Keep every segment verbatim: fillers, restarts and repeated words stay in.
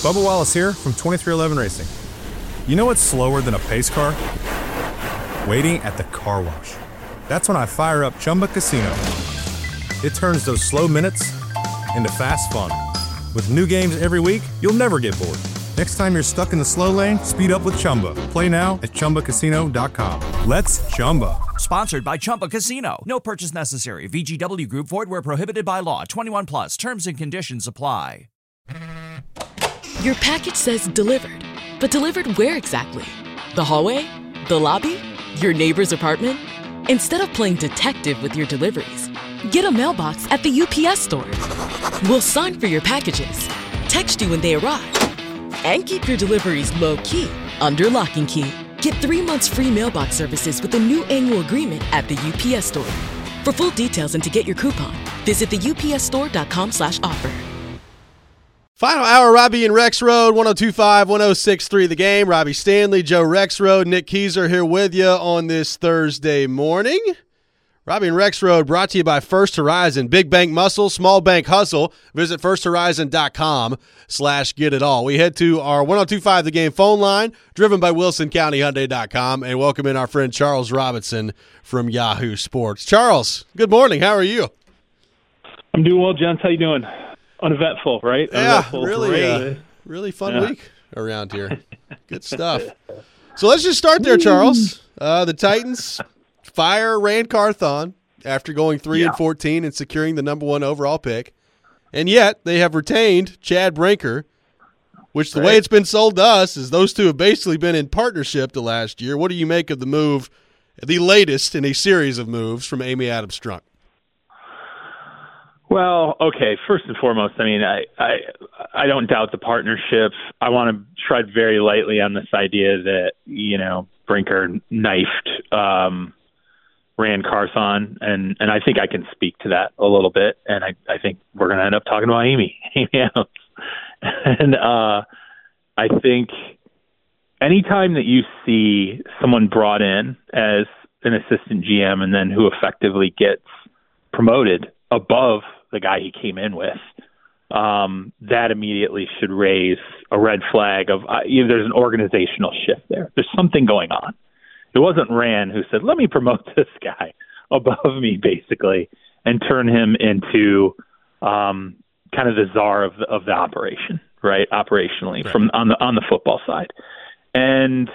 Bubba Wallace here from twenty-three eleven Racing. You know what's slower than a pace car? Waiting at the car wash. That's when I fire up Chumba Casino. It turns those slow minutes into fast fun. With new games every week, you'll never get bored. Next time you're stuck in the slow lane, speed up with Chumba. Play now at Chumba Casino dot com. Let's Chumba. Sponsored by Chumba Casino. No purchase necessary. V G W Group. Void where prohibited by law. twenty-one plus. Terms and conditions apply. Your package says delivered. But delivered where exactly? The hallway? The lobby? Your neighbor's apartment? Instead of playing detective with your deliveries, get a mailbox at the U P S store. We'll sign for your packages, text you when they arrive, and keep your deliveries low-key under lock and key. Get three months free mailbox services with a new annual agreement at the U P S store. For full details and to get your coupon, visit the U P S store dot com slash offer. Final hour, Robbie and Rexroad, one oh two point five, one oh six point three The Game. Robbie Stanley, Joe Rexroad, Nick Keyser here with you on this Thursday morning. Robbie and Rexroad brought to you by First Horizon. Big bank muscle, small bank hustle. Visit first horizon dot com slash get it all. We head to our one oh two point five The Game phone line, driven by wilson county hyundai dot com, and welcome in our friend Charles Robinson from Yahoo Sports. Charles, good morning. How are you? I'm doing well, gents. How you doing? Uneventful, right? Yeah, Uneventful. really, uh, really fun yeah. week around here. Good stuff. So let's just start there, Charles. Uh, the Titans fire Rand Carthon after going three yeah. and fourteen and securing the number one overall pick, and yet they have retained Chad Brinker, which the right. way it's been sold to us is those two have basically been in partnership the last year. What do you make of the move, the latest in a series of moves from Amy Adams Strunk? Well, okay, first and foremost, I mean, I, I I don't doubt the partnerships. I want to tread very lightly on this idea that, you know, Brinker knifed um, Rand Carthon, and, and I think I can speak to that a little bit, and I, I think we're going to end up talking about Amy, Amy Adams. And uh, I think anytime that you see someone brought in as an assistant G M and then who effectively gets promoted above the guy he came in with, um, that immediately should raise a red flag of uh, either there's an organizational shift there. There's something going on. It wasn't Rand who said, let me promote this guy above me, basically, and turn him into um, kind of the czar of the, of the operation, right, operationally, right. from on the on the football side. And,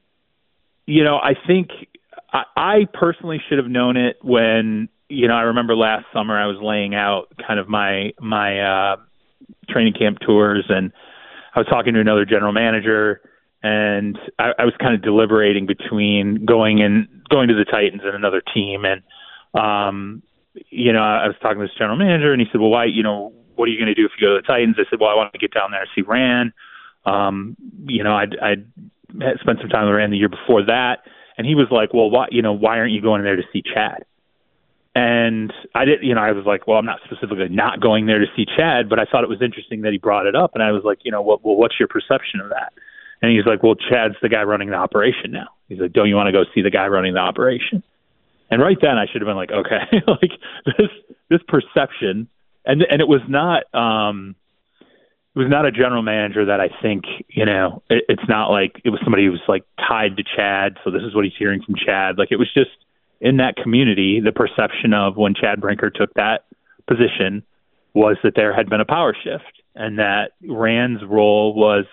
you know, I think I, I personally should have known it when – you know, I remember last summer I was laying out kind of my my uh, training camp tours, and I was talking to another general manager, and I, I was kind of deliberating between going and going to the Titans and another team, and um, you know, I was talking to this general manager, and he said, "Well, why? You know, what are you going to do if you go to the Titans?" I said, "Well, I want to get down there and see Rand. Um, you know, I'd, I'd spent some time with Rand the year before that," and he was like, "Well, why? You know, why aren't you going there to see Chad?" And I did, you know, I was like, well, I'm not specifically not going there to see Chad, but I thought it was interesting that he brought it up. And I was like, you know, what, well, what's your perception of that? And he's like, well, Chad's the guy running the operation now. He's like, don't you want to go see the guy running the operation? And right then I should have been like, okay, like this, this perception. And, and it was not, um, it was not a general manager that I think, you know, it, it's not like it was somebody who was like tied to Chad. So this is what he's hearing from Chad. Like it was just, in that community, the perception of when Chad Brinker took that position was that there had been a power shift and that Rand's role was,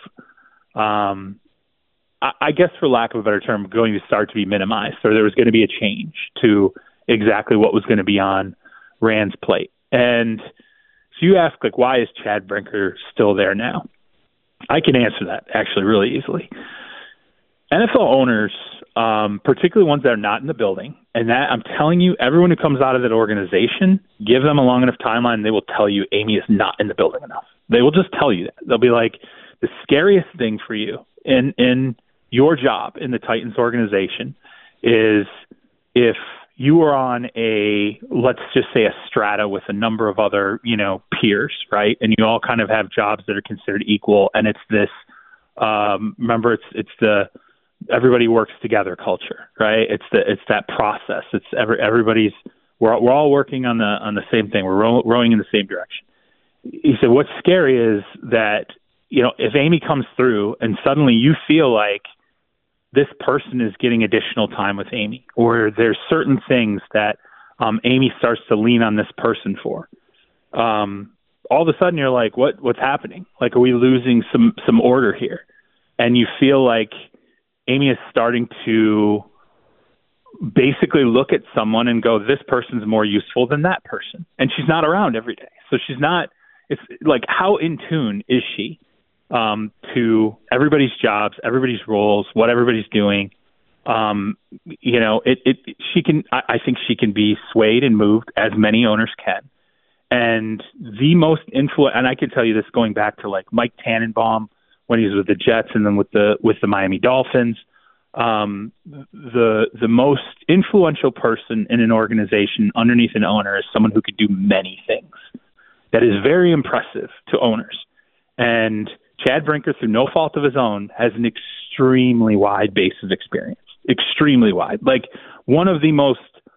um, I, I guess for lack of a better term, going to start to be minimized. So there was going to be a change to exactly what was going to be on Rand's plate. And so you ask, like, why is Chad Brinker still there now? I can answer that actually really easily. N F L owners, um, particularly ones that are not in the building, and that I'm telling you, everyone who comes out of that organization, give them a long enough timeline, and they will tell you Amy is not in the building enough. They will just tell you that. They'll be like, the scariest thing for you in in your job in the Titans organization is if you are on a, let's just say a strata with a number of other, you know, peers, right? And you all kind of have jobs that are considered equal, and it's this, um, remember, it's it's the everybody works together culture, right? It's the it's that process. It's every everybody's we're we're all working on the on the same thing. We're row, rowing in the same direction. He said, what's scary is that you know, if Amy comes through and suddenly you feel like this person is getting additional time with Amy, or there's certain things that um, Amy starts to lean on this person for, um, all of a sudden you're like, what, what's happening? Like, are we losing some, some order here? And you feel like Amy is starting to basically look at someone and go, this person's more useful than that person. And she's not around every day. So she's not, it's like, how in tune is she um, to everybody's jobs, everybody's roles, what everybody's doing? Um, you know, it, it, she can, I, I think she can be swayed and moved, as many owners can. And the most influential, and I can tell you this going back to like Mike Tannenbaum when he was with the Jets and then with the, with the Miami Dolphins. Um, the the most influential person in an organization underneath an owner is someone who could do many things. That is very impressive to owners. And Chad Brinker, through no fault of his own, has an extremely wide base of experience. Extremely wide. Like one of the most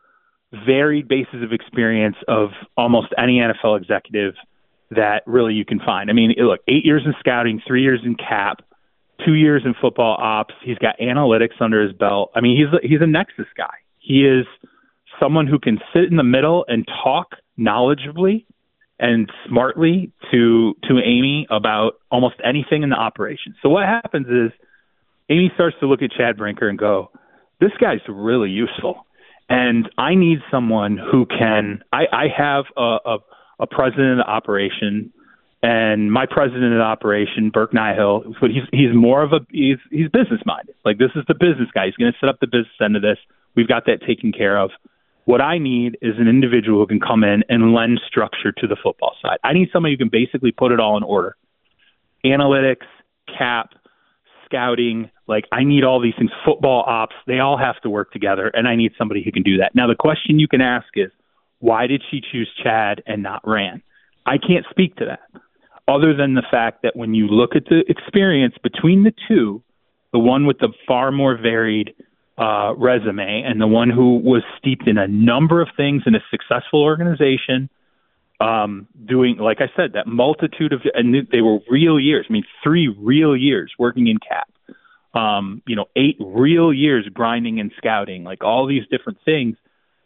varied bases of experience of almost any N F L executive that really you can find. I mean, look, eight years in scouting, three years in cap, two years in football ops. He's got analytics under his belt. I mean, he's a, he's a nexus guy. He is someone who can sit in the middle and talk knowledgeably and smartly to to Amy about almost anything in the operation. So what happens is Amy starts to look at Chad Brinker and go, this guy's really useful. And I need someone who can – I I have a, a, a president of the operation – and my president of the operation, Burke Nihill, but he's he's more of a he's he's business minded. Like this is the business guy. He's going to set up the business end of this. We've got that taken care of. What I need is an individual who can come in and lend structure to the football side. I need somebody who can basically put it all in order. Analytics, cap, scouting. Like I need all these things. Football ops. They all have to work together, and I need somebody who can do that. Now the question you can ask is, why did she choose Chad and not Rand? I can't speak to that, other than the fact that when you look at the experience between the two, the one with the far more varied uh, resume and the one who was steeped in a number of things in a successful organization, um, doing, like I said, that multitude of, and they were real years. I mean, three real years working in cap, um, you know, eight real years grinding and scouting, like all these different things.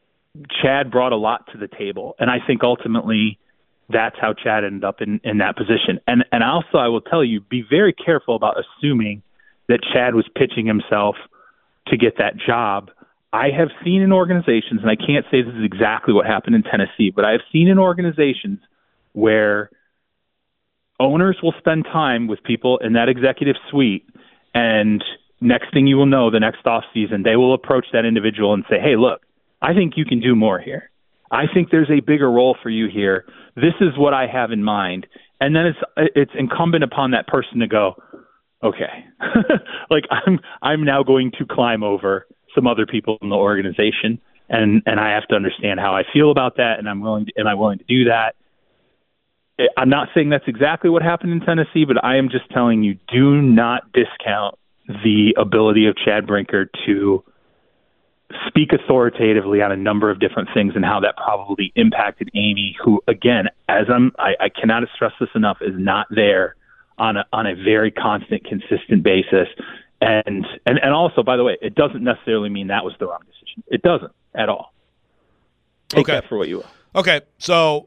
Chad brought a lot to the table. And I think ultimately, that's how Chad ended up in, in that position. And and also, I will tell you, be very careful about assuming that Chad was pitching himself to get that job. I have seen in organizations, and I can't say this is exactly what happened in Tennessee, but I have seen in organizations where owners will spend time with people in that executive suite, and next thing you will know, the next offseason, they will approach that individual and say, hey, look, I think you can do more here. I think there's a bigger role for you here. This is what I have in mind. And then it's it's incumbent upon that person to go, okay, like I'm I'm now going to climb over some other people in the organization, and, and I have to understand how I feel about that, and I'm willing to, am I willing to do that? I'm not saying that's exactly what happened in Tennessee, but I am just telling you, do not discount the ability of Chad Brinker to speak authoritatively on a number of different things and how that probably impacted Amy, who, again, as I'm, I, I cannot stress this enough, is not there on a, on a very constant, consistent basis. And, and, and also, by the way, it doesn't necessarily mean that was the wrong decision. It doesn't at all. Take okay. that for what you will. Okay. So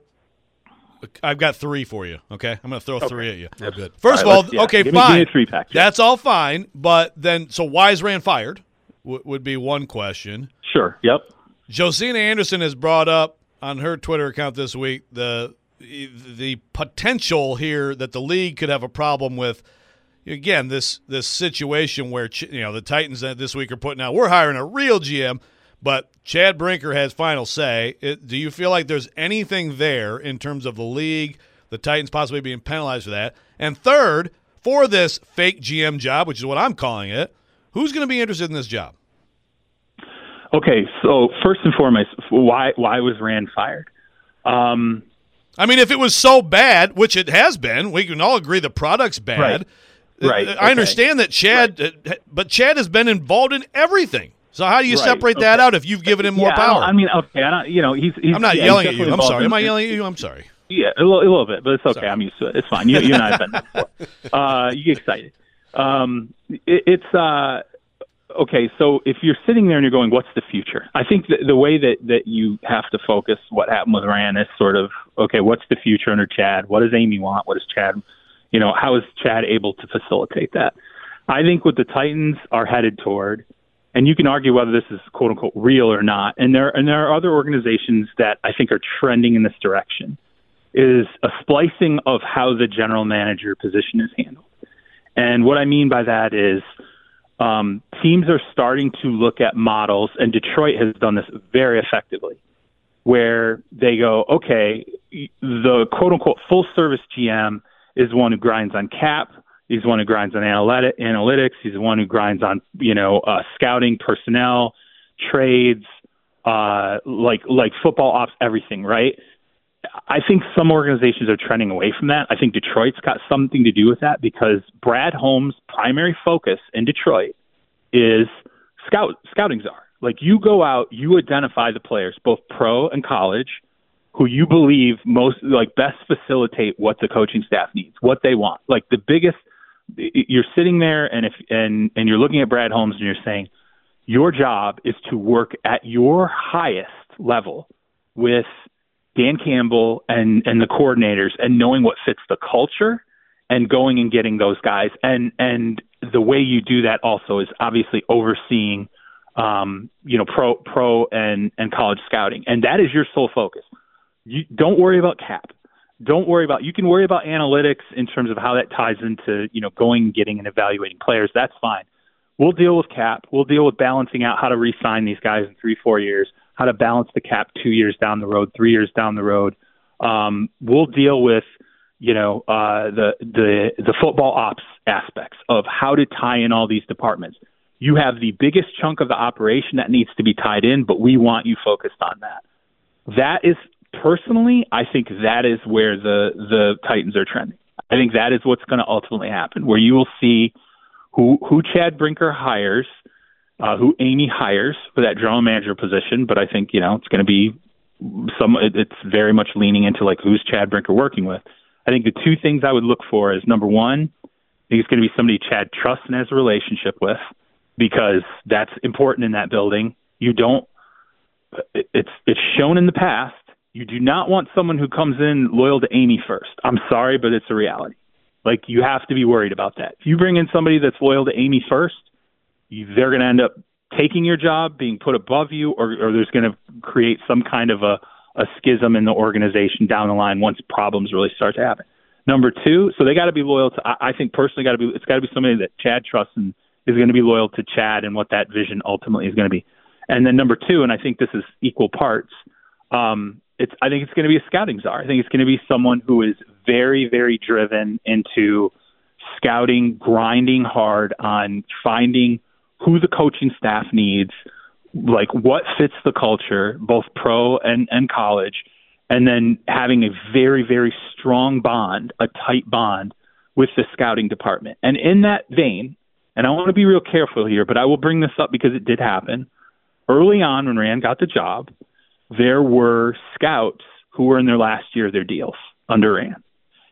I've got three for you. Okay. I'm going to throw okay. three at you. That's good. First all of right, all, yeah. okay, give me, fine. Give me a three pack. That's all fine. But then, so why is Rand fired? Would be one question. Sure. Yep. Josina Anderson has brought up on her Twitter account this week the the potential here that the league could have a problem with. Again, this this situation where you know the Titans this week are putting out, we're hiring a real G M, but Chad Brinker has final say. It, do you feel like there's anything there in terms of the league, the Titans possibly being penalized for that? And third, for this fake G M job, which is what I'm calling it, who's going to be interested in this job? Okay, so first and foremost, why why was Rand fired? Um, I mean, if it was so bad, which it has been, we can all agree the product's bad. Right. right I okay. understand that Chad, right. but Chad has been involved in everything. So how do you right. separate okay. that out if you've given him more yeah, power? I, I mean, okay, I don't, you know, he's. he's I'm not yeah, yelling he's at you. I'm sorry. in, Am I yelling at you? I'm sorry. Yeah, a little, a little bit, but it's okay. Sorry. I'm used to it. It's fine. You, you and I have been there before. Uh, you get excited. Um, it, it's uh, okay. So if you're sitting there and you're going, "What's the future?" I think the, the way that, that you have to focus what happened with Rand is sort of, okay, what's the future under Chad? What does Amy want? What does Chad, you know, how is Chad able to facilitate that? I think what the Titans are headed toward, and you can argue whether this is quote unquote real or not, and there and there are other organizations that I think are trending in this direction, is a splicing of how the general manager position is handled. And what I mean by that is um, teams are starting to look at models, and Detroit has done this very effectively, where they go, okay, the quote-unquote full-service G M is one who grinds on cap, he's one who grinds on analytic, analytics, he's the one who grinds on, you know, uh, scouting, personnel, trades, uh, like like football ops, everything, right? I think some organizations are trending away from that. I think Detroit's got something to do with that because Brad Holmes' primary focus in Detroit is scout scouting czar. Like you go out, you identify the players, both pro and college, who you believe most like best facilitate what the coaching staff needs, what they want. Like the biggest, you're sitting there and if and and you're looking at Brad Holmes and you're saying your job is to work at your highest level with Dan Campbell and, and the coordinators and knowing what fits the culture and going and getting those guys. And, and the way you do that also is obviously overseeing, um, you know, pro, pro and, and college scouting. And that is your sole focus. You don't worry about cap. Don't worry about, you can worry about analytics in terms of how that ties into, you know, going and getting and evaluating players. That's fine. We'll deal with cap. We'll deal with balancing out how to re-sign these guys in three, four years. How to balance the cap two years down the road, three years down the road. Um, we'll deal with, you know, uh, the the the football ops aspects of how to tie in all these departments. You have the biggest chunk of the operation that needs to be tied in, but we want you focused on that. That is personally, I think that is where the the Titans are trending. I think that is what's going to ultimately happen, where you will see who who Chad Brinker hires. Uh, who Amy hires for that general manager position, but I think, you know, it's going to be some, it's very much leaning into like, who's Chad Brinker working with? I think the two things I would look for is number one, I think it's going to be somebody Chad trusts and has a relationship with, because that's important in that building. You don't, it's, it's shown in the past. You do not want someone who comes in loyal to Amy first. I'm sorry, but it's a reality. Like you have to be worried about that. If you bring in somebody that's loyal to Amy first, they're going to end up taking your job, being put above you, or, or there's going to create some kind of a, a schism in the organization down the line once problems really start to happen. Number two, so they got to be loyal to, I, I think personally got to be, it's got to be somebody that Chad trusts and is going to be loyal to Chad and what that vision ultimately is going to be. And then number two, and I think this is equal parts, um, it's, I think it's going to be a scouting czar. I think it's going to be someone who is very, very driven into scouting, grinding hard on finding who the coaching staff needs, like what fits the culture, both pro and, and college, and then having a very, very strong bond, a tight bond with the scouting department. And in that vein, and I want to be real careful here, but I will bring this up because it did happen. Early on when Rand got the job, there were scouts who were in their last year of their deals under Rand.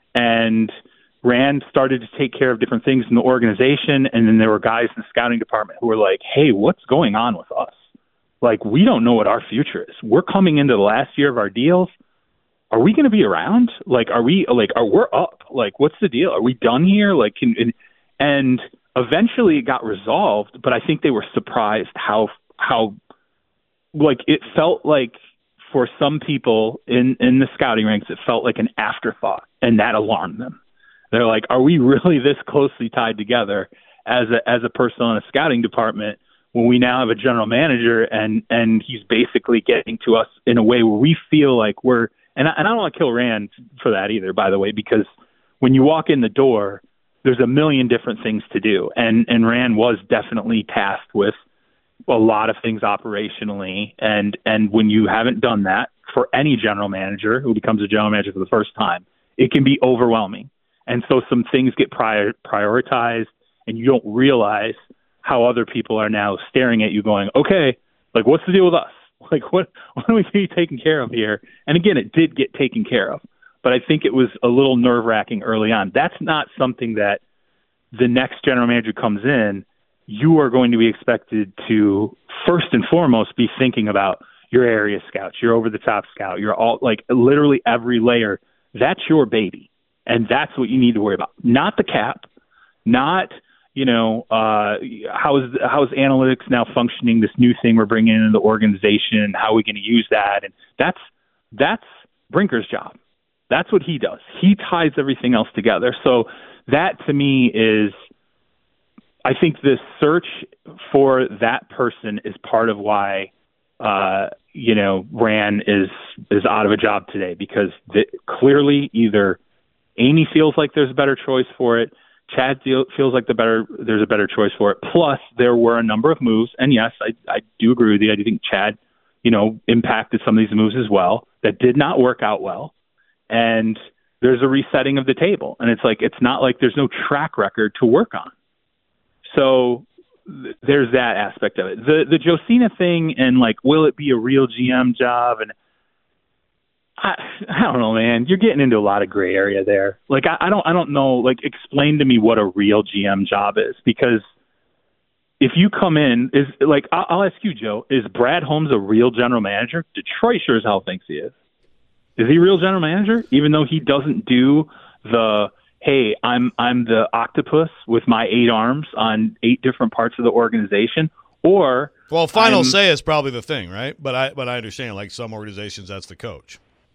And Rand started to take care of different things in the organization, and then there were guys in the scouting department who were like, hey, what's going on with us? Like, we don't know what our future is. We're coming into the last year of our deals. Are we going to be around? Like, are we, like, are we up? Like, what's the deal? Are we done here? Like, can, and, and eventually it got resolved, but I think they were surprised how, how, like, it felt like for some people in, in the scouting ranks, it felt like an afterthought, and that alarmed them. They're like, are we really this closely tied together as a as a person on a scouting department when we now have a general manager and, and he's basically getting to us in a way where we feel like we're – and I, and I don't want to kill Rand for that either, by the way, because when you walk in the door, there's a million different things to do. And, and Rand was definitely tasked with a lot of things operationally. And, and when you haven't done that for any general manager who becomes a general manager for the first time, it can be overwhelming. And so some things get prior, prioritized, and you don't realize how other people are now staring at you going, okay, like, what's the deal with us? Like, what, what do we be taking care of here? And again, it did get taken care of. but I think it was a little nerve-wracking early on. That's not something that the next general manager comes in, you are going to be expected to, first and foremost, be thinking about your area scouts, your over-the-top scout, your all, like literally every layer. That's your baby, and that's what you need to worry about. Not the cap, not, you know, uh, how is how is analytics now functioning, this new thing we're bringing into the organization, how are we going to use that? And that's that's Brinker's job. That's what he does. He ties everything else together. So that, to me, is, I think the search for that person is part of why, uh, you know, Ran is is out of a job today, because the, clearly either Amy feels like there's a better choice for it, Chad feel, feels like the better there's a better choice for it. Plus, there were a number of moves, and yes, I, I do agree with you. I do think Chad, you know, impacted some of these moves as well that did not work out well. And there's a resetting of the table, and it's like it's not like there's no track record to work on. So th- there's that aspect of it. The the Josina thing, and like, will it be a real G M job? And I, I don't know, man. You're getting into a lot of gray area there. Like, I, I don't, I don't know. Like, explain to me what a real G M job is, because if you come in, is like, I'll, I'll ask you, Joe, is Brad Holmes a real general manager? Detroit sure as hell thinks he is. Is he a real general manager, even though he doesn't do the, hey, I'm I'm the octopus with my eight arms on eight different parts of the organization? Or well, final I'm, say is probably the thing, right? But I but I understand, like some organizations, that's the coach.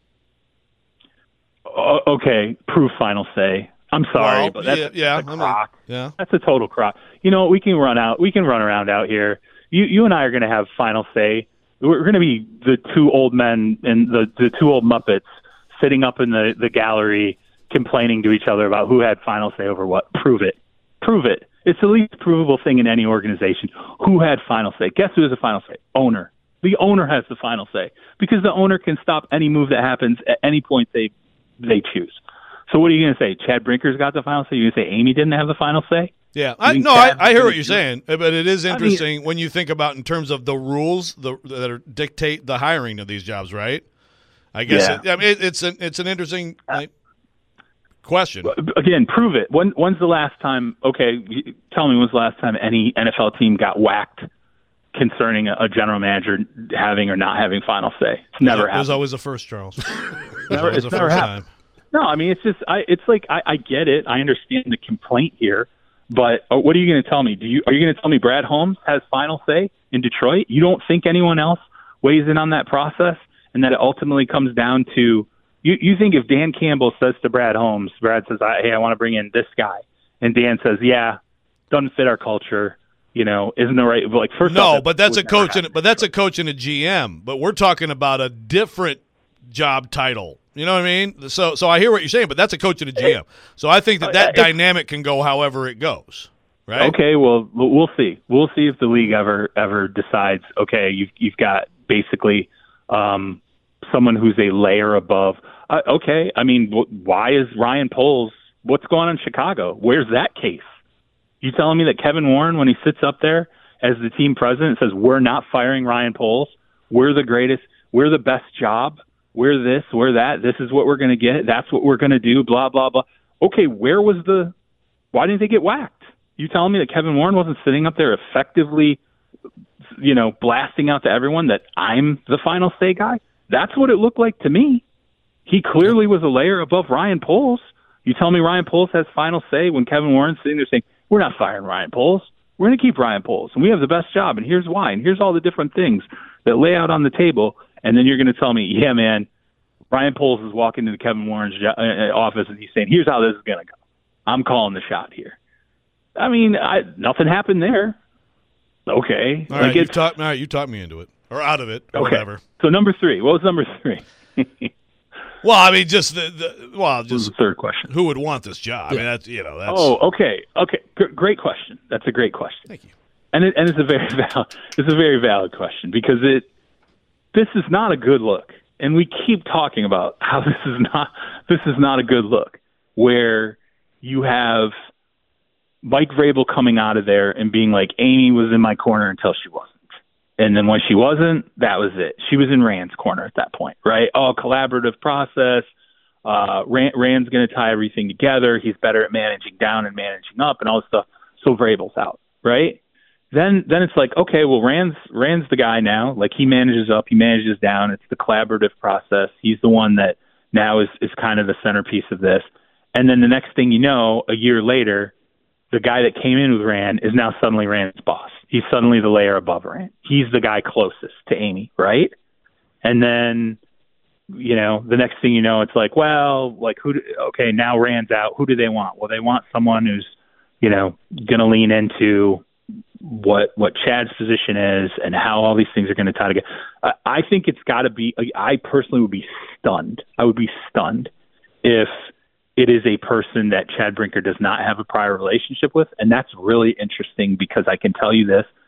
Uh, okay, proof final say. I'm sorry, well, but that's, yeah, yeah, that's a I mean, crock. yeah, that's a total crock. You know, we can run out. We can run around out here. You you and I are going to have final say. We're going to be the two old men and the, the two old Muppets sitting up in the, the gallery complaining to each other about who had final say over what. Prove it. Prove it. It's the least provable thing in any organization. Who had final say? Guess who has the final say? Owner. The owner has the final say, because the owner can stop any move that happens at any point they they choose. So what are you going to say? Chad Brinker's got the final say? You're going to say Amy didn't have the final say? Yeah, I, no, I, I hear what you're saying, but it is interesting I mean, when you think about in terms of the rules the, that are, dictate the hiring of these jobs, right? I guess yeah. it, I mean it, it's an it's an interesting like, question. Again, prove it. When when's the last time? Okay, tell me when's the last time any N F L team got whacked concerning a, a general manager having or not having final say? It's never happened. It was always the first, Charles. never, it's never happened. Time. No, I mean it's just I. It's like I, I get it. I understand the complaint here. But what are you going to tell me? Do you are you going to tell me Brad Holmes has final say in Detroit? You don't think anyone else weighs in on that process, and that it ultimately comes down to you? You think if Dan Campbell says to Brad Holmes, Brad says, "Hey, I want to bring in this guy," and Dan says, "Yeah, doesn't fit our culture," you know, isn't the right? Like first, no, off, but that's a coach and but that's a coach and a G M. But we're talking about a different job title. You know what I mean? So so I hear what you're saying, but that's a coach and a G M. So I think that that it's, dynamic can go however it goes, right? Okay, well, we'll see. We'll see if the league ever ever decides, okay, you've, you've got basically um, someone who's a layer above. Uh, okay, I mean, why is Ryan Poles, what's going on in Chicago? Where's that case? You telling me that Kevin Warren, when he sits up there as the team president, says, we're not firing Ryan Poles, we're the greatest, we're the best job, we're this, we're that, this is what we're going to get, that's what we're going to do, blah, blah, blah. Okay, where was the – why didn't they get whacked? You telling me that Kevin Warren wasn't sitting up there effectively, you know, blasting out to everyone that I'm the final say guy? That's what it looked like to me. He clearly was a layer above Ryan Poles. You tell me Ryan Poles has final say when Kevin Warren's sitting there saying, we're not firing Ryan Poles. We're going to keep Ryan Poles, and we have the best job, and here's why, and here's all the different things that lay out on the table. And then you're going to tell me, yeah, man, Ryan Poles is walking into Kevin Warren's office and he's saying, here's how this is going to go. I'm calling the shot here. I mean, I, nothing happened there. Okay. All right, like you talk, all right, you talked me into it or out of it or okay. whatever. So number three. What was number three? Well, I mean, just the, the well, just the third question. Who would want this job? Yeah. I mean, that's you know, that's. Oh, okay, okay, G- great question. That's a great question. Thank you. And it, and it's a very valid, it's a very valid question because it, this is not a good look, and we keep talking about how this is not, this is not a good look, where you have Mike Vrabel coming out of there and being like, Amy was in my corner until she wasn't. And then when she wasn't, that was it. She was in Rand's corner at that point, right? Oh, collaborative process. Uh, Rand, Rand's going to tie everything together. He's better at managing down and managing up and all this stuff. So Vrabel's out, right? Then then it's like, okay, well, Rand's Rand's the guy now. Like, he manages up, he manages down. It's the collaborative process. He's the one that now is, is kind of the centerpiece of this. And then the next thing you know, a year later, the guy that came in with Rand is now suddenly Rand's boss. He's suddenly the layer above Rand. He's the guy closest to Amy, right? And then, you know, the next thing you know, it's like, well, like, who? Do, okay, now Rand's out. Who do they want? Well, they want someone who's, you know, going to lean into what what Chad's position is and how all these things are going to tie together. I, I think it's got to be. I personally would be stunned. I would be stunned if it is a person that Chad Brinker does not have a prior relationship with, and that's really interesting because I can tell you this.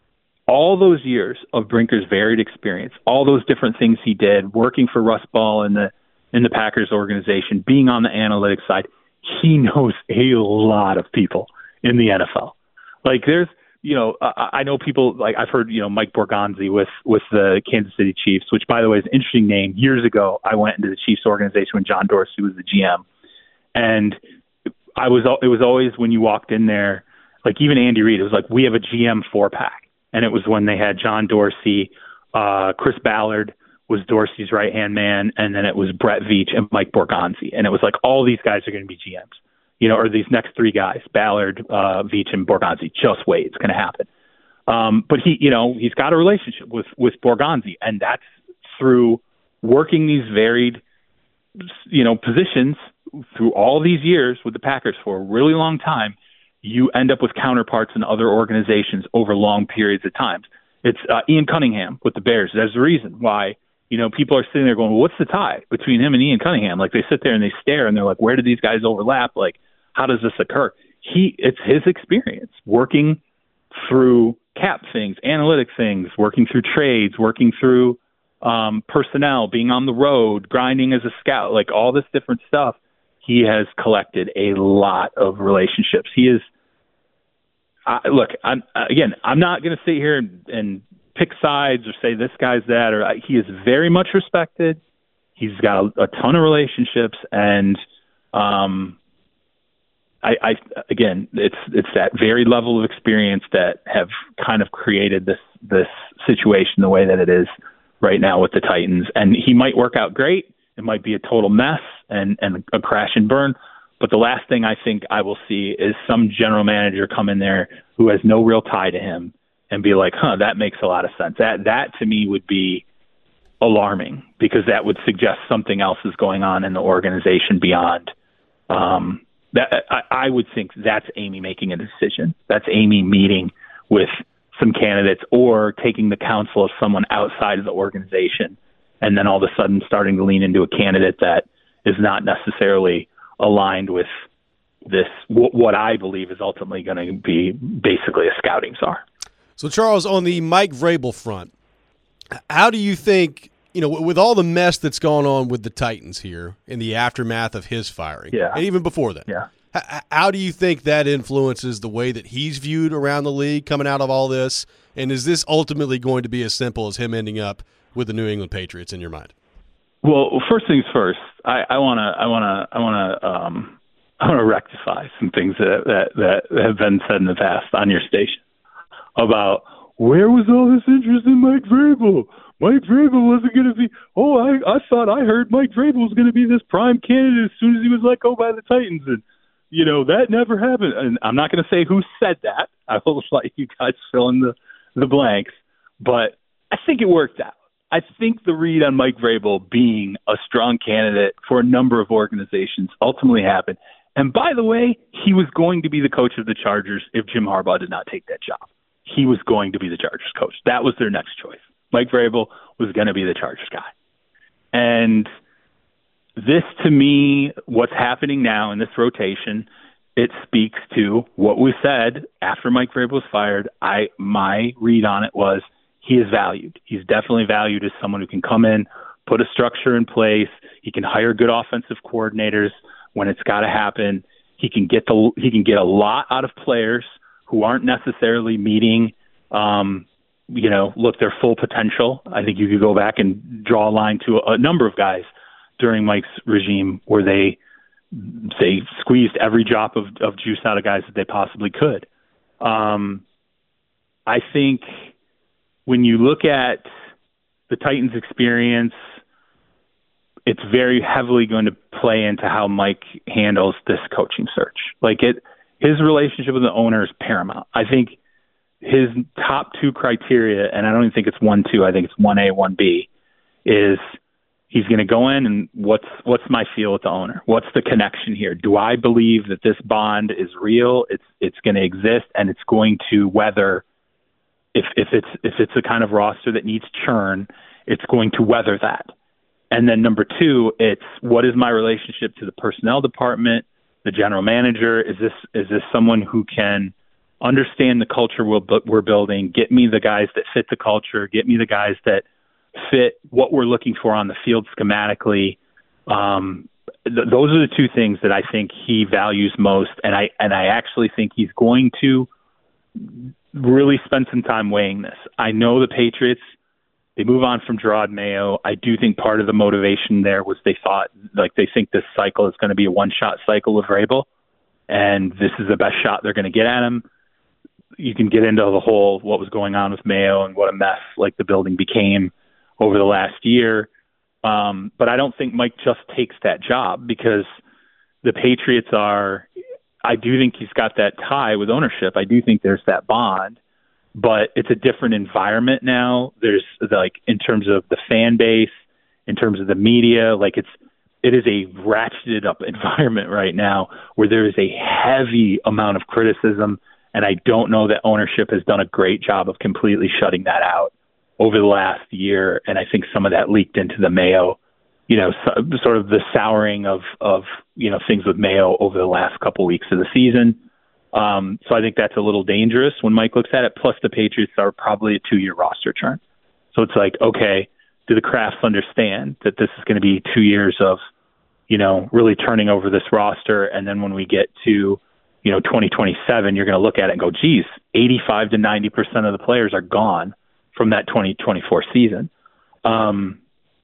All those years of Brinker's varied experience, all those different things he did, working for Russ Ball in the in the Packers organization, being on the analytics side, he knows a lot of people in the N F L. Like, there's, you know, I, I know people, like, I've heard, you know, Mike Borgonzi with, with the Kansas City Chiefs, which, by the way, is an interesting name. Years ago, I went into the Chiefs organization when John Dorsey was the G M. And I was, it was always when you walked in there, like, even Andy Reid, it was like, we have a G M four-pack. And it was when they had John Dorsey, uh, Chris Ballard was Dorsey's right-hand man, and then it was Brett Veach and Mike Borgonzi. And it was like, all these guys are going to be G Ms, you know, or these next three guys, Ballard, uh, Veach, and Borgonzi. Just wait, it's going to happen. Um, but he, you know, he's got a relationship with, with Borgonzi, and that's through working these varied, you know, positions through all these years with the Packers for a really long time. You end up with counterparts in other organizations over long periods of time. It's uh, Ian Cunningham with the Bears. There's a reason why, you know, people are sitting there going, well, what's the tie between him and Ian Cunningham? Like, they sit there and they stare and they're like, where do these guys overlap? Like, how does this occur? He, it's his experience working through cap things, analytic things, working through trades, working through um, personnel, being on the road, grinding as a scout, like all this different stuff. He has collected a lot of relationships. He is, uh, look, I'm, again, I'm not going to sit here and, and pick sides or say this guy's that, or uh, he is very much respected. He's got a, a ton of relationships, and um, I, I, again, it's it's that varied level of experience that have kind of created this this situation the way that it is right now with the Titans. And he might work out great. It might be a total mess and, and a crash and burn. But the last thing I think I will see is some general manager come in there who has no real tie to him and be like, huh, that makes a lot of sense. That, that to me would be alarming, because that would suggest something else is going on in the organization beyond um, that. I, I would think that's Amy making a decision. That's Amy meeting with some candidates or taking the counsel of someone outside of the organization, and then all of a sudden starting to lean into a candidate that is not necessarily aligned with this, what I believe is ultimately going to be basically a scouting czar. So, Charles, on the Mike Vrabel front, how do you think, you know, with all the mess that's gone on with the Titans here in the aftermath of his firing, yeah. and even before that, yeah. how, how do you think that influences the way that he's viewed around the league coming out of all this? And is this ultimately going to be as simple as him ending up with the New England Patriots in your mind? Well, first things first, I, I want to, I want to, I want to, um, I want to rectify some things that, that that have been said in the past on your station about where was all this interest in Mike Vrabel? Mike Vrabel wasn't going to be. Oh, I, I thought I heard Mike Vrabel was going to be this prime candidate as soon as he was let go by the Titans, and you know that never happened. And I'm not going to say who said that. I will let you guys fill in the the blanks, but I think it worked out. I think the read on Mike Vrabel being a strong candidate for a number of organizations ultimately happened. And by the way, he was going to be the coach of the Chargers if Jim Harbaugh did not take that job. He was going to be the Chargers coach. That was their next choice. Mike Vrabel was going to be the Chargers guy. And this, to me, what's happening now in this rotation, it speaks to what we said after Mike Vrabel was fired. I my read on it was, he is valued. He's definitely valued as someone who can come in, put a structure in place. He can hire good offensive coordinators when it's got to happen. He can get the he can get a lot out of players who aren't necessarily meeting, um, you know, look, their full potential. I think you could go back and draw a line to a, a number of guys during Mike's regime where they they squeezed every drop of, of juice out of guys that they possibly could. Um, I think when you look at the Titans' experience, it's very heavily going to play into how Mike handles this coaching search. Like it, his relationship with the owner is paramount. I think his top two criteria, and I don't even think it's one, two, I think it's one A, one B, is he's going to go in and what's, what's my feel with the owner? What's the connection here? Do I believe that this bond is real? It's, it's going to exist and it's going to weather. If, if it's, if it's a kind of roster that needs churn, it's going to weather that. And then number two, it's what is my relationship to the personnel department, the general manager? Is this, is this someone who can understand the culture we're, we're building, get me the guys that fit the culture, get me the guys that fit what we're looking for on the field schematically. Um, th- those are the two things that I think he values most. And I, and I actually think he's going to really spend some time weighing this. I know the Patriots, they move on from Gerard Mayo. I do think part of the motivation there was they thought, like they think this cycle is going to be a one-shot cycle with Vrabel, and this is the best shot they're going to get at him. You can get into the whole what was going on with Mayo and what a mess like the building became over the last year. Um, but I don't think Mike just takes that job because the Patriots are, I do think he's got that tie with ownership. I do think there's that bond, but it's a different environment now. There's like, in terms of the fan base, in terms of the media, like it's, it is a ratcheted up environment right now where there is a heavy amount of criticism. And I don't know that ownership has done a great job of completely shutting that out over the last year. And I think some of that leaked into the Mayo, you know, so, sort of the souring of, of, you know, things with Mayo over the last couple weeks of the season. Um, so I think that's a little dangerous when Mike looks at it. Plus the Patriots are probably a two year roster churn. So it's like, okay, do the Krafts understand that this is going to be two years of, you know, really turning over this roster? And then when we get to, you know, twenty twenty-seven, you're going to look at it and go, geez, eighty-five to ninety percent of the players are gone from that twenty twenty-four season. Um,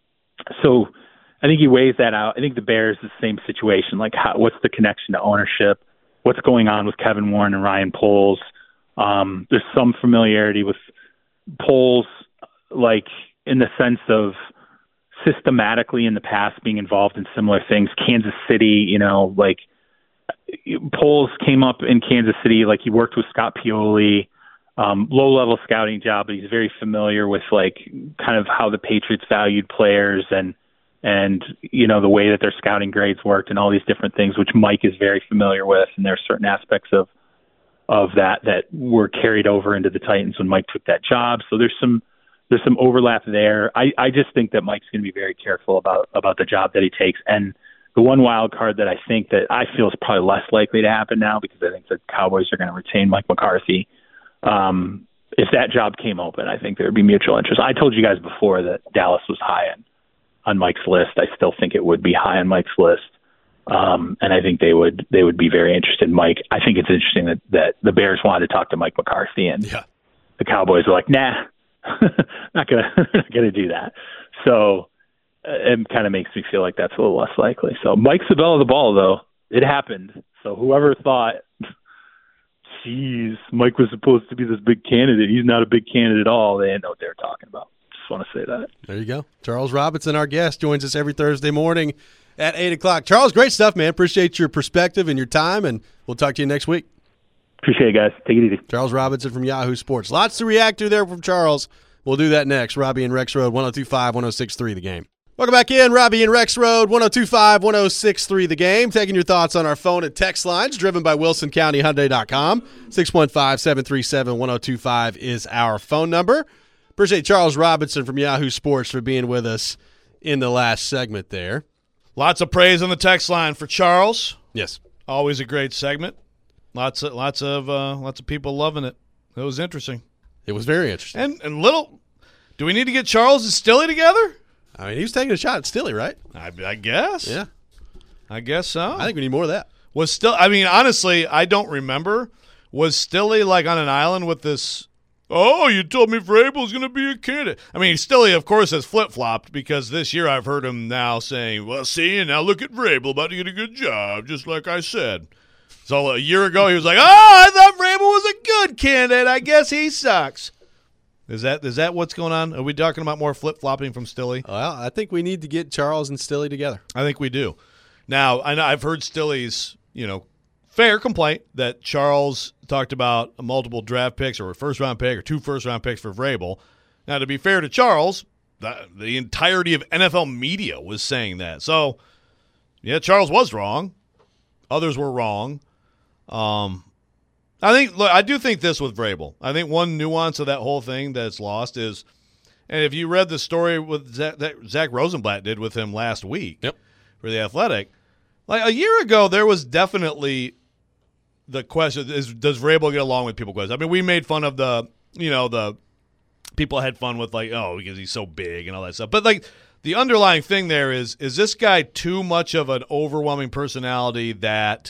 so I think he weighs that out. I think the Bears is the same situation. Like, how, what's the connection to ownership? What's going on with Kevin Warren and Ryan Poles? Um, there's some familiarity with Poles, like in the sense of systematically in the past being involved in similar things. Kansas City, you know, like Poles came up in Kansas City, like he worked with Scott Pioli, um, low-level scouting job, but he's very familiar with like kind of how the Patriots valued players and and you know the way that their scouting grades worked and all these different things, which Mike is very familiar with. And there are certain aspects of of that that were carried over into the Titans when Mike took that job. So there's some there's some overlap there. I, I just think that Mike's going to be very careful about about the job that he takes. And the one wild card that I think that I feel is probably less likely to happen now, because I think the Cowboys are going to retain Mike McCarthy. Um, if that job came open, I think there would be mutual interest. I told you guys before that Dallas was high on, on Mike's list. I still think it would be high on Mike's list. Um, and I think they would they would be very interested in Mike. I think it's interesting that, that the Bears wanted to talk to Mike McCarthy, and yeah. the Cowboys were like, nah, not gonna not gonna do that. So it kind of makes me feel like that's a little less likely. So Mike's the belle of the ball, though. It happened. So whoever thought, geez, Mike was supposed to be this big candidate, he's not a big candidate at all, they didn't know what they were talking about. Just want to say that. There you go. Charles Robinson, our guest, joins us every Thursday morning at eight o'clock. Charles, great stuff, man. Appreciate your perspective and your time, and we'll talk to you next week. Appreciate it, guys. Take it easy. Charles Robinson from Yahoo Sports. Lots to react to there from Charles. We'll do that next. Robbie and Rex Road, one oh two point five, one oh six point three The Game. Welcome back in. Robbie and Rex Road, one oh two point five, one oh six point three The Game. Taking your thoughts on our phone and text lines, driven by Wilson County Hyundai dot com. six one five, seven three seven, one oh two five is our phone number. Appreciate Charles Robinson from Yahoo Sports for being with us in the last segment there. Lots of praise on the text line for Charles. Yes. Always a great segment. Lots of lots of uh, lots of people loving it. It was interesting. It was very interesting. And and little, do we need to get Charles and Stilly together? I mean, he was taking a shot at Stilly, right? I, I guess. Yeah. I guess so. I think we need more of that. Was still. I mean, honestly, I don't remember. Was Stilly like on an island with this Oh, you told me Vrabel's going to be a candidate. I mean, Stilly, of course, has flip-flopped because this year I've heard him now saying, well, see, and now look at Vrabel about to get a good job, just like I said. So a year ago he was like, oh, I thought Vrabel was a good candidate. I guess he sucks. Is that is that what's going on? Are we talking about more flip-flopping from Stilly? Well, I think we need to get Charles and Stilly together. I think we do. Now, I know I've heard Stilly's, you know, fair complaint that Charles talked about multiple draft picks or a first-round pick or two first-round picks for Vrabel. Now, to be fair to Charles, the, the entirety of N F L media was saying that. So, yeah, Charles was wrong. Others were wrong. Um, I think. Look, I do think this with Vrabel. I think one nuance of that whole thing that's lost is, and if you read the story with Zach, that Zach Rosenblatt did with him last week yep. for The Athletic, like a year ago, there was definitely the question: is does Vrabel get along with people? Question. I mean, we made fun of the, you know, the people had fun with like, oh, because he's so big and all that stuff. But like the underlying thing there is, is this guy too much of an overwhelming personality that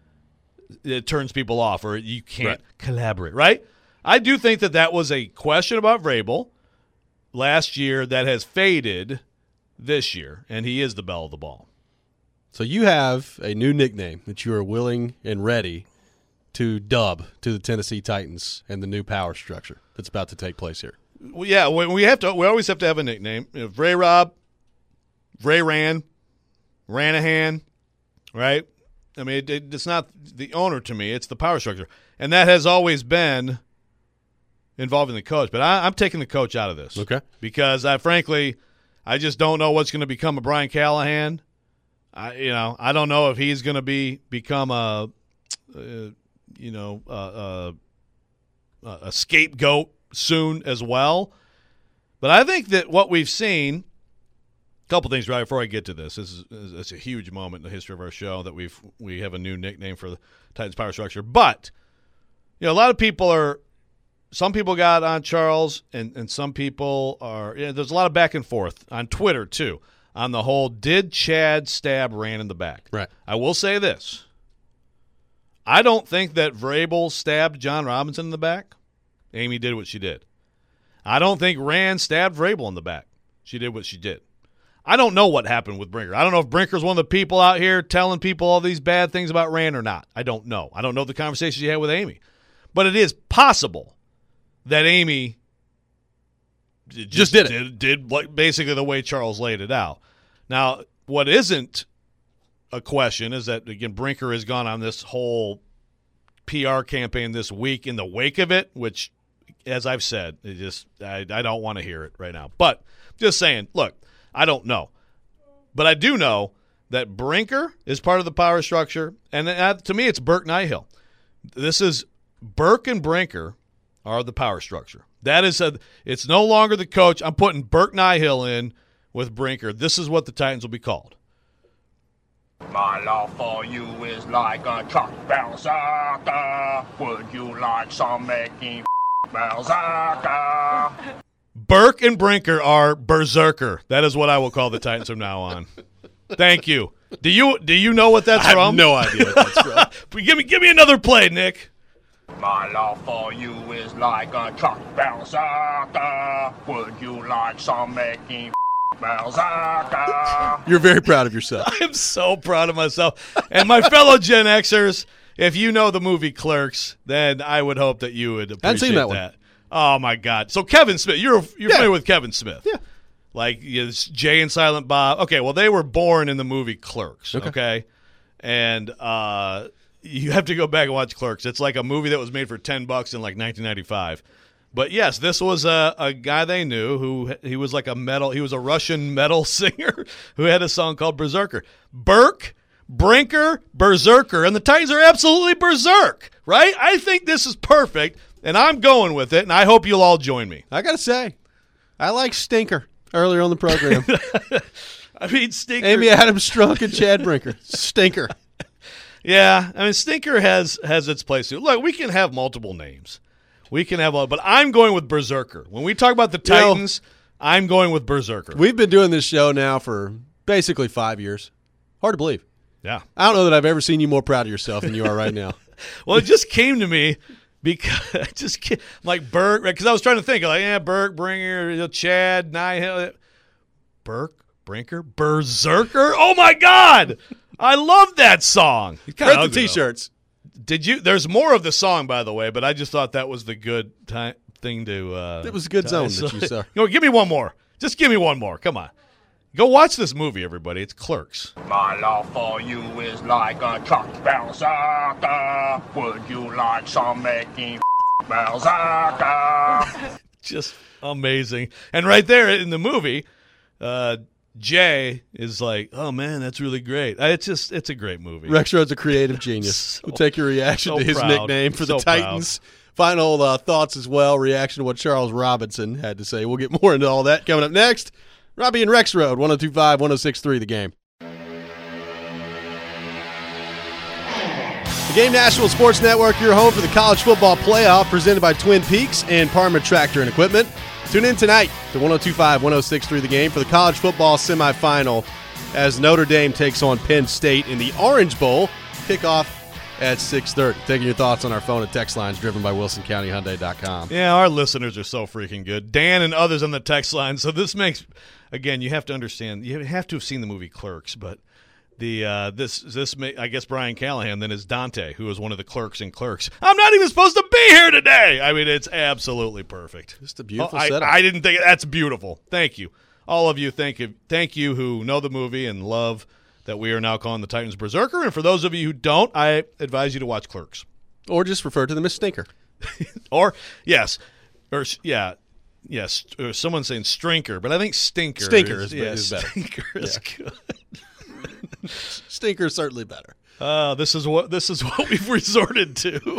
it turns people off, or you can't right. collaborate, right? I do think that that was a question about Vrabel last year that has faded this year, and he is the belle of the ball. So you have a new nickname that you are willing and ready to dub to the Tennessee Titans and the new power structure that's about to take place here. Well, yeah, we have to. We always have to have a nickname. You know, Vray Rob, Vray Ran, Ranahan, right? I mean, it, it, it's not the owner to me. It's the power structure. And that has always been involving the coach. But I, I'm taking the coach out of this. Okay. Because, I, frankly, I just don't know what's going to become of Brian Callahan. I, you know, I don't know if he's going to be become a, uh, you know, uh, uh, a scapegoat soon as well. But I think that what we've seen – couple things right before I get to this. This is, this is a huge moment in the history of our show that we've we have a new nickname for the Titans power structure. But you know, a lot of people are. Some people got on Charles, and and some people are. You know, there's a lot of back and forth on Twitter too on the whole. Did Chad stab Ran in the back? Right. I will say this. I don't think that Vrabel stabbed John Robinson in the back. Amy did what she did. I don't think Ran stabbed Vrabel in the back. She did what she did. I don't know what happened with Brinker. I don't know if Brinker's one of the people out here telling people all these bad things about Rand or not. I don't know. I don't know the conversations you had with Amy. But it is possible that Amy just, just did it. Did, did like basically the way Charles laid it out. Now, what isn't a question is that, again, Brinker has gone on this whole P R campaign this week in the wake of it, which, as I've said, it just I, I don't want to hear it right now. But just saying, look, I don't know. But I do know that Brinker is part of the power structure, and uh, to me it's Burke Nihill. This is Burke and Brinker are the power structure. That is a, it's no longer the coach. I'm putting Burke Nihill in with Brinker. This is what the Titans will be called. My love for you is like a truck berserker. Would you like some making berserker? Burke and Brinker are berserker. That is what I will call the Titans from now on. Thank you. Do you do you know what that's I from? I have no idea what that's from. give me give me another play, Nick. My love for you is like a truck berserker. Would you like some making berserker? You're very proud of yourself. I am so proud of myself. And my fellow Gen Xers, if you know the movie Clerks, then I would hope that you would appreciate I've seen that, that. one. Oh my God! So Kevin Smith, you're you're yeah. familiar with Kevin Smith? Yeah. Like is Jay and Silent Bob. Okay, well they were born in the movie Clerks. Okay, okay? and uh, you have to go back and watch Clerks. It's like a movie that was made for ten bucks in like nineteen ninety-five. But yes, this was a, a guy they knew who he was like a metal. He was a Russian metal singer who had a song called Berserker. Burke, Brinker, Berserker, and the Titans are absolutely berserk, right? I think this is perfect. And I'm going with it, and I hope you'll all join me. I got to say, I like Stinker earlier on the program. I mean, Stinker. Amy Adams Strunk and Chad Brinker. Stinker. Yeah, I mean, Stinker has has its place too. Look, we can have multiple names. We can have all, but I'm going with Berserker. When we talk about the Titans, you know, I'm going with Berserker. We've been doing this show now for basically five years. Hard to believe. Yeah. I don't know that I've ever seen you more proud of yourself than you are right now. Well, it just came to me. Because just like Burke, because I was trying to think like, yeah, Burke, Bringer, you know, Chad, Nyhill, Burke, Brinker, Berserker. Oh my God, I love that song. Print the T-shirts. Though. Did you? There's more of the song, by the way, but I just thought that was the good time thing to. Uh, it was a good zone that you saw. You know, give me one more. Just give me one more. Come on. Go watch this movie, everybody. It's Clerks. My love for you is like a truck berserker. Would you like some making berserker? Just amazing. And right there in the movie, uh, Jay is like, oh, man, that's really great. It's just, it's a great movie. Rexrode's a creative genius. so, we'll take your reaction so to his proud. nickname for so the Titans. Proud. Final uh, thoughts as well, reaction to what Charles Robinson had to say. We'll get more into all that coming up next. Robbie and Rexrode, one oh two point five, one oh six point three, The Game. The Game National Sports Network, your home for the college football playoff, presented by Twin Peaks and Parma Tractor and Equipment. Tune in tonight to one oh two point five, one oh six point three, The Game for the college football semifinal as Notre Dame takes on Penn State in the Orange Bowl. Kickoff at six thirty. Taking your thoughts on our phone and text lines driven by Wilson County Hyundai dot com. Yeah, our listeners are so freaking good. Dan and others on the text line. So this makes, again, you have to understand, you have to have seen the movie Clerks, but the uh, this, this may, I guess Brian Callahan then is Dante, who is one of the clerks in Clerks. I'm not even supposed to be here today. I mean, it's absolutely perfect. Just a beautiful oh, I, setup. I didn't think, that's beautiful. Thank you. All of you, thank you, thank you who know the movie and love that we are now calling the Titans Berserker. And for those of you who don't, I advise you to watch Clerks. Or just refer to them as Stinker. or, yes, or yeah, yes, or someone's saying Strinker, but I think Stinker. Stinker is, is, yeah, is better. Stinker is yeah. good. Stinker is certainly better. Uh, this is what this is what we've resorted to.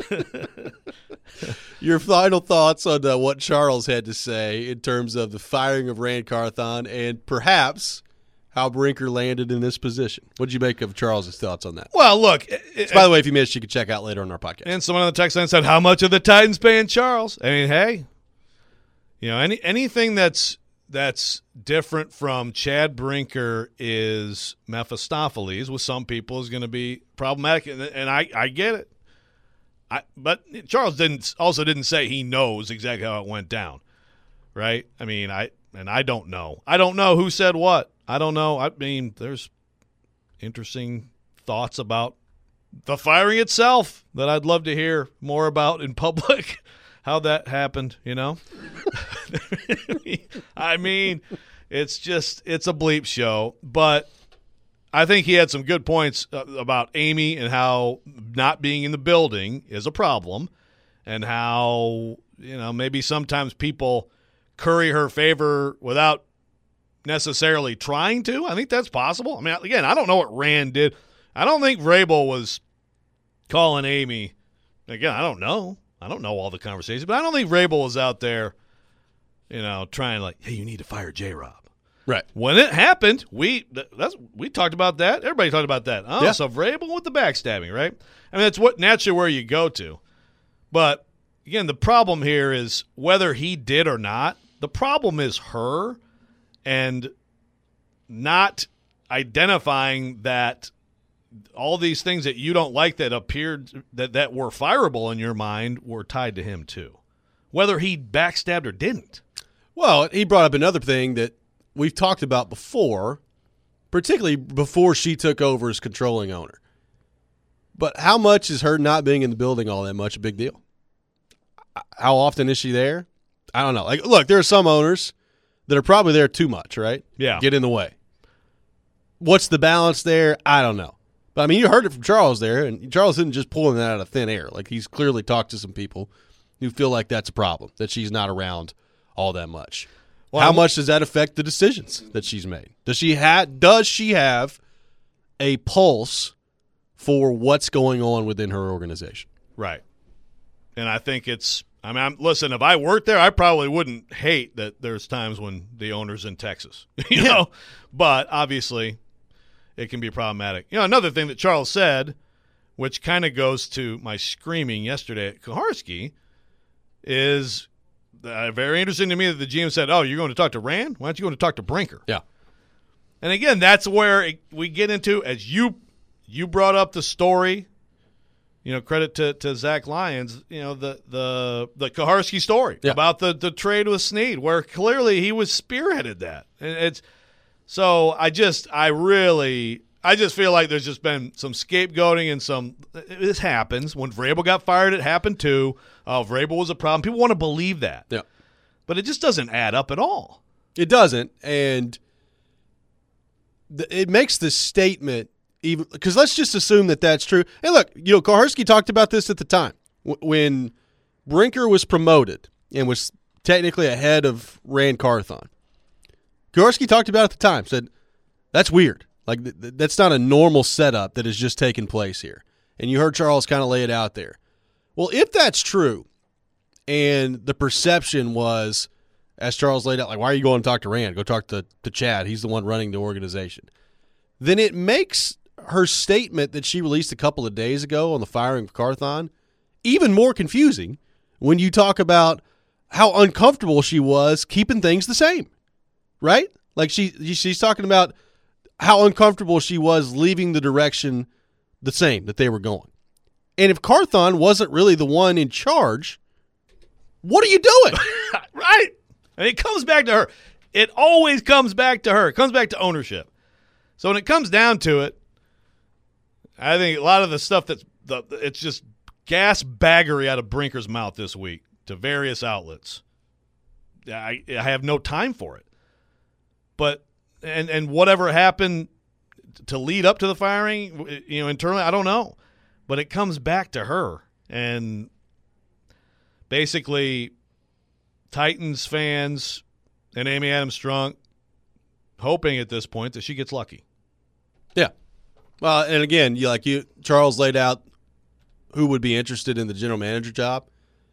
Your final thoughts on uh, what Charles had to say in terms of the firing of Rand Carthon and perhaps how Brinker landed in this position. What did you make of Charles' thoughts on that? Well, look. It, so by the way, if you missed, you can check out later on our podcast. And someone on the text line said, how much are the Titans paying Charles? I mean, hey, you know, any anything that's that's different from Chad Brinker is Mephistopheles with some people is going to be problematic, and, and I, I get it. I, but Charles didn't also didn't say he knows exactly how it went down, right? I mean, I and I don't know. I don't know who said what. I don't know. I mean, there's interesting thoughts about the firing itself that I'd love to hear more about in public, how that happened, you know? I mean, it's just, it's a bleep show. But I think he had some good points about Amy and how not being in the building is a problem and how, you know, maybe sometimes people curry her favor without necessarily trying to. I think that's possible. I mean, again, I don't know what Rand did. I don't think Vrabel was calling Amy. Again, I don't know. I don't know all the conversations, but I don't think Vrabel was out there, you know, trying like, hey, you need to fire J-Rob. Right. When it happened, we that's we talked about that. Everybody talked about that. Oh, yeah. So Vrabel with the backstabbing, right? I mean, that's what naturally where you go to. But again, the problem here is whether he did or not. The problem is her. And not identifying that all these things that you don't like that appeared that, that were fireable in your mind were tied to him too, whether he backstabbed or didn't. Well, he brought up another thing that we've talked about before, particularly before she took over as controlling owner. But how much is her not being in the building all that much a big deal? How often is she there? I don't know. Like, look, there are some owners that are probably there too much, right? Yeah. Get in the way. What's the balance there? I don't know. But, I mean, you heard it from Charles there, and Charles isn't just pulling that out of thin air. Like, he's clearly talked to some people who feel like that's a problem, that she's not around all that much. Well, How I'm, much does that affect the decisions that she's made? Does she, ha- does she have a pulse for what's going on within her organization? Right. And I think it's I mean, I'm, listen, if I worked there, I probably wouldn't hate that there's times when the owner's in Texas, you know, but obviously it can be problematic. You know, another thing that Charles said, which kind of goes to my screaming yesterday at Kuharski, is uh, very interesting to me that the G M said, oh, you're going to talk to Rand? Why don't you go to talk to Brinker? Yeah. And again, that's where it, we get into, as you you brought up the story you know, credit to, to Zach Lyons, you know, the the the Kuharsky story yeah. about the, the trade with Snead, where clearly he was spearheaded that. And it's so I just I really I just feel like there's just been some scapegoating and some this happens. When Vrabel got fired, it happened too. Uh, Vrabel was a problem. People want to believe that. Yeah. But it just doesn't add up at all. It doesn't, and the, it makes the statement even because let's just assume that that's true. Hey, look, you know, Kuharsky talked about this at the time w- when Brinker was promoted and was technically ahead of Rand Carthon. Kuharsky talked about it at the time, said that's weird. Like th- th- that's not a normal setup that has just taken place here. And you heard Charles kind of lay it out there. Well, if that's true, and the perception was, as Charles laid out, like, why are you going to talk to Rand? Go talk to, to Chad. He's the one running the organization. Then it makes her statement that she released a couple of days ago on the firing of Carthon even more confusing when you talk about how uncomfortable she was keeping things the same, right? Like she she's talking about how uncomfortable she was leaving the direction the same that they were going. And if Carthon wasn't really the one in charge, what are you doing? Right. And it comes back to her. It always comes back to her. It comes back to ownership. So when it comes down to it, I think a lot of the stuff that's the it's just gas baggery out of Brinker's mouth this week to various outlets. I I have no time for it. But and and whatever happened to lead up to the firing, you know, internally, I don't know. But it comes back to her. And basically Titans fans and Amy Adams Strunk hoping at this point that she gets lucky. Yeah. Well, and again, you like you Charles laid out who would be interested in the general manager job.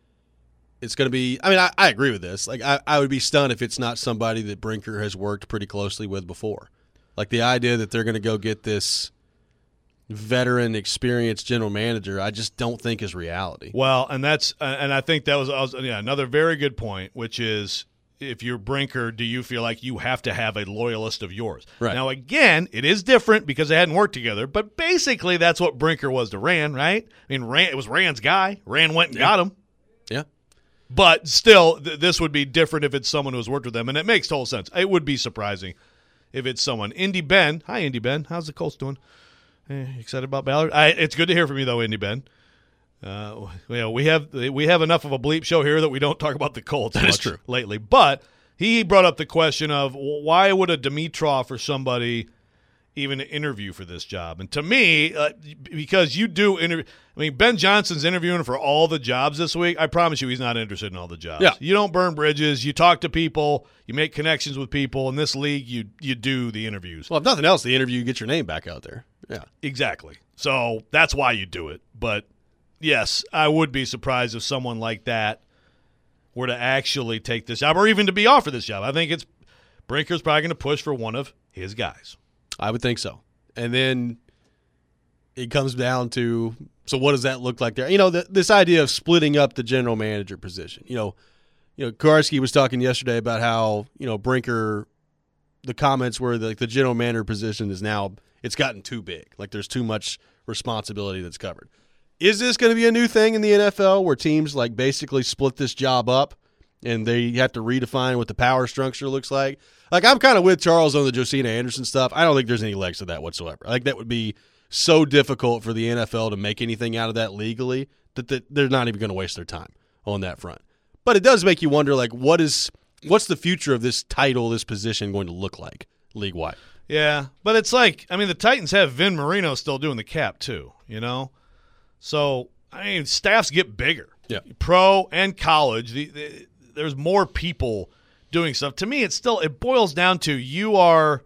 It's going to be – I mean, I, I agree with this. Like, I, I would be stunned if it's not somebody that Brinker has worked pretty closely with before. Like, the idea that they're going to go get this veteran, experienced general manager, I just don't think is reality. Well, and that's – and I think that was, was yeah, another very good point, which is if you're Brinker, do you feel like you have to have a loyalist of yours? Right. Now, again, it is different because they hadn't worked together, but basically that's what Brinker was to Rand, right? I mean, Rand, it was Rand's guy. Rand went and yeah. got him. Yeah. But still, th- this would be different if it's someone who has worked with them, and it makes total sense. It would be surprising if it's someone. Indy Ben. Hi, Indy Ben. How's the Colts doing? Eh, excited about Ballard? I, it's good to hear from you, though, Indy Ben. Uh, you know, we have we have enough of a bleep show here that we don't talk about the Colts that much is true. lately. But he brought up the question of well, why would a Dimitrov or somebody even interview for this job? And to me, uh, because you do interview – I mean, Ben Johnson's interviewing for all the jobs this week. I promise you he's not interested in all the jobs. Yeah. You don't burn bridges. You talk to people. You make connections with people. In this league, you you do the interviews. Well, if nothing else, the interview, you get your name back out there. Yeah. Exactly. So that's why you do it. But, yes, I would be surprised if someone like that were to actually take this job or even to be offered this job. I think it's Brinker's probably going to push for one of his guys. I would think so. And then it comes down to, so what does that look like there? You know, the, this idea of splitting up the general manager position. You know, you know, Kuharsky was talking yesterday about how, you know, Brinker, the comments were like the general manager position is now, it's gotten too big. Like there's too much responsibility that's covered. Is this going to be a new thing in the N F L where teams like basically split this job up and they have to redefine what the power structure looks like? Like, I'm kind of with Charles on the Josina Anderson stuff. I don't think there's any legs to that whatsoever. I think that would be so difficult for the N F L to make anything out of that legally that, that they're not even going to waste their time on that front. But it does make you wonder, like, what is what's the future of this title, this position going to look like league-wide? Yeah, but it's like, I mean, the Titans have Vin Marino still doing the cap too, you know? So, I mean, staffs get bigger. Yeah. Pro and college, the, the, there's more people doing stuff. To me, it's still, it boils down to you are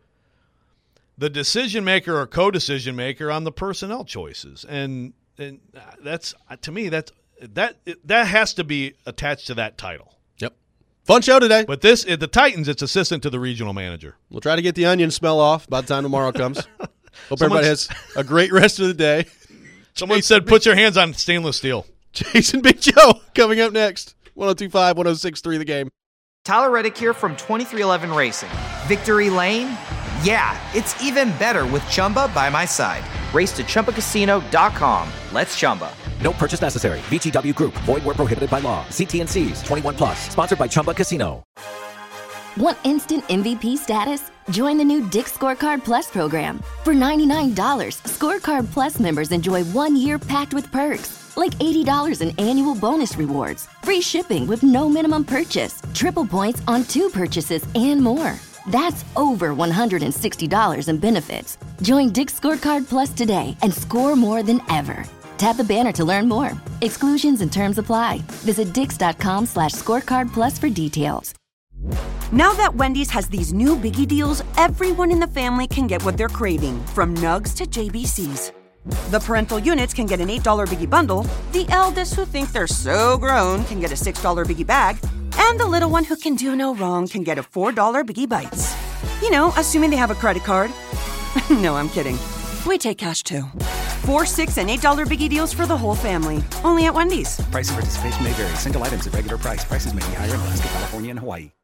the decision maker or co-decision maker on the personnel choices. And and that's, to me, that's that that has to be attached to that title. Yep. Fun show today. But this, at the Titans, it's assistant to the regional manager. We'll try to get the onion smell off by the time tomorrow comes. Hope everybody has a great rest of the day. Someone Jason said, put your hands on stainless steel. Jason Big Joe coming up next. one oh two point five, one oh six point three The Game. Tyler Reddick here from twenty-three eleven Racing. Victory Lane? Yeah, it's even better with Chumba by my side. Race to Chumba Casino dot com. Let's Chumba. No purchase necessary. V G W Group. Void where prohibited by law. See T N Cs. twenty-one plus. Sponsored by Chumba Casino. Want instant M V P status? Join the new Dick's Scorecard Plus program. For ninety-nine dollars, Scorecard Plus members enjoy one year packed with perks, like eighty dollars in annual bonus rewards, free shipping with no minimum purchase, triple points on two purchases, and more. That's over one hundred sixty dollars in benefits. Join Dick's Scorecard Plus today and score more than ever. Tap the banner to learn more. Exclusions and terms apply. Visit dix.com slash scorecard plus for details. Now that Wendy's has these new Biggie deals, everyone in the family can get what they're craving, from Nugs to J B Cs. The parental units can get an eight dollar Biggie bundle, the eldest who think they're so grown can get a six dollar Biggie bag, and the little one who can do no wrong can get a four dollar Biggie Bites. You know, assuming they have a credit card. No, I'm kidding. We take cash too. Four, six, and eight dollar Biggie deals for the whole family. Only at Wendy's. Price and participation may vary. Single items at regular price. Prices may be higher in Alaska, California, and Hawaii.